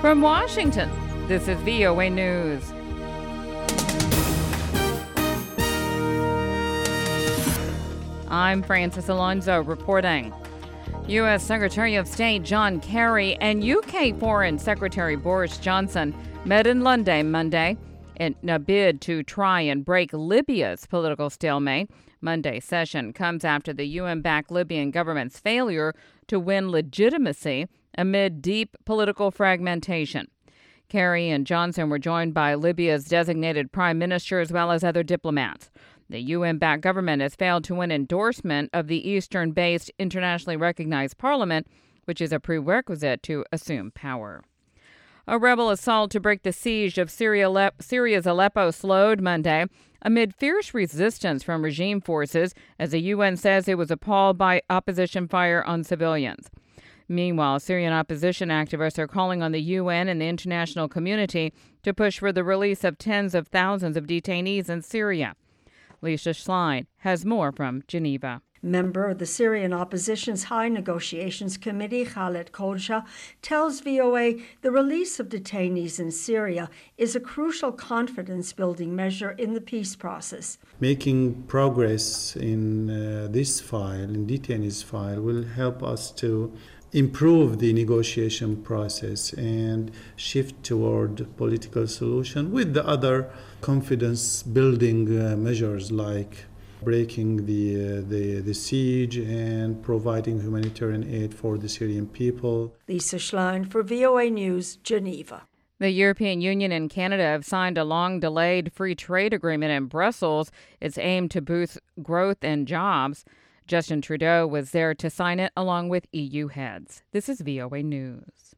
From Washington, this is VOA News. I'm Francis Alonso reporting. U.S. Secretary of State John Kerry and U.K. Foreign Secretary Boris Johnson met in London Monday in a bid to try and break Libya's political stalemate. Monday's session comes after the UN-backed Libyan government's failure to win legitimacy amid deep political fragmentation. Kerry and Johnson were joined by Libya's designated prime minister as well as other diplomats. The UN-backed government has failed to win endorsement of the Eastern-based internationally recognized parliament, which is a prerequisite to assume power. A rebel assault to break the siege of Syria's Aleppo slowed Monday amid fierce resistance from regime forces as the UN says it was appalled by opposition fire on civilians. Meanwhile, Syrian opposition activists are calling on the UN and the international community to push for the release of tens of thousands of detainees in Syria. Lisa Schlein has more from Geneva. Member of the Syrian opposition's High Negotiations Committee, Khaled Khodja, tells VOA the release of detainees in Syria is a crucial confidence-building measure in the peace process. Making progress in this file, in detainees file, will help us to improve the negotiation process and shift toward political solution with the other confidence-building measures like breaking the siege and providing humanitarian aid for the Syrian people. Lisa Schlein for VOA News, Geneva. The European Union and Canada have signed a long-delayed free trade agreement in Brussels. It's aimed to boost growth and jobs. Justin Trudeau was there to sign it along with EU heads. This is VOA News.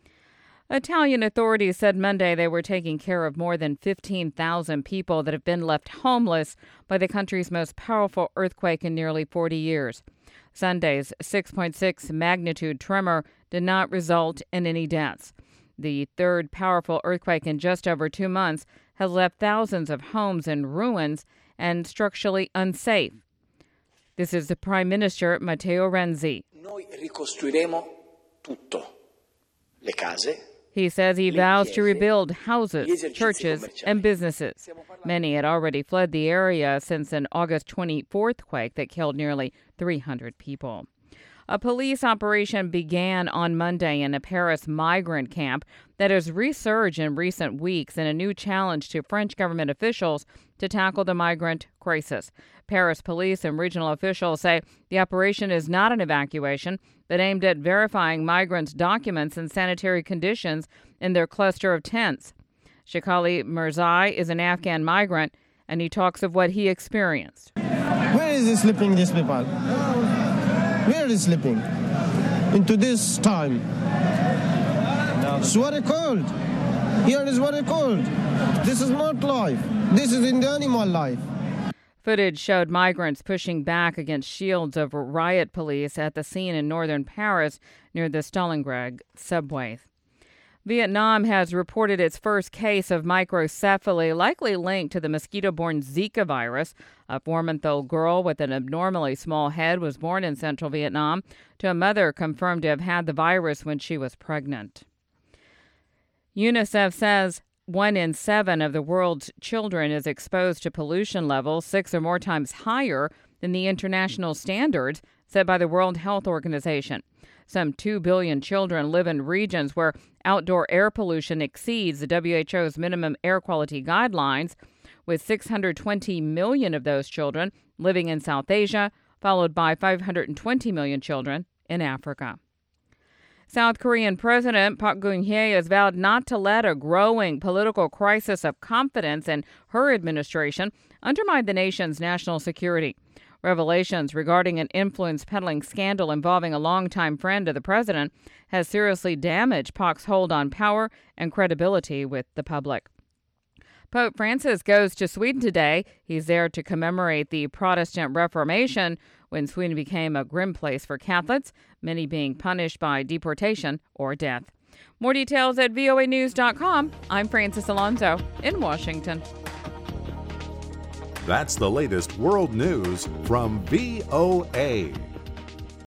Italian authorities said Monday they were taking care of more than 15,000 people that have been left homeless by the country's most powerful earthquake in nearly 40 years. Sunday's 6.6 magnitude tremor did not result in any deaths. The third powerful earthquake in just over 2 months has left thousands of homes in ruins and structurally unsafe. This is the Prime Minister, Matteo Renzi. Noi ricostruiremo tutto. Le case. He says he vows to rebuild houses, churches, and businesses. Many had already fled the area since an August 24th quake that killed nearly 300 people. A police operation began on Monday in a Paris migrant camp that has resurged in recent weeks in a new challenge to French government officials to tackle the migrant crisis. Paris police and regional officials say the operation is not an evacuation, but aimed at verifying migrants' documents and sanitary conditions in their cluster of tents. Shakali Mirzai is an Afghan migrant, and he talks of what he experienced. Where is he sleeping, these people? Where is sleeping? Into this time. It's very cold. Here is very cold. This is not life. This is in the animal life. Footage showed migrants pushing back against shields of riot police at the scene in northern Paris near the Stalingrad subway. Vietnam has reported its first case of microcephaly, likely linked to the mosquito-borne Zika virus. A 4-month-old girl with an abnormally small head was born in central Vietnam to a mother confirmed to have had the virus when she was pregnant. UNICEF says 1 in 7 of the world's children is exposed to pollution levels 6 or more times higher than the international standards set by the World Health Organization. Some 2 billion children live in regions where outdoor air pollution exceeds the WHO's minimum air quality guidelines, with 620 million of those children living in South Asia, followed by 520 million children in Africa. South Korean President Park Geun-hye has vowed not to let a growing political crisis of confidence in her administration undermine the nation's national security. Revelations regarding an influence peddling scandal involving a longtime friend of the president has seriously damaged Park's hold on power and credibility with the public. Pope Francis goes to Sweden today. He's there to commemorate the Protestant Reformation, when Sweden became a grim place for Catholics, many being punished by deportation or death. More details at voanews.com. I'm Francis Alonso in Washington. That's the latest world news from VOA.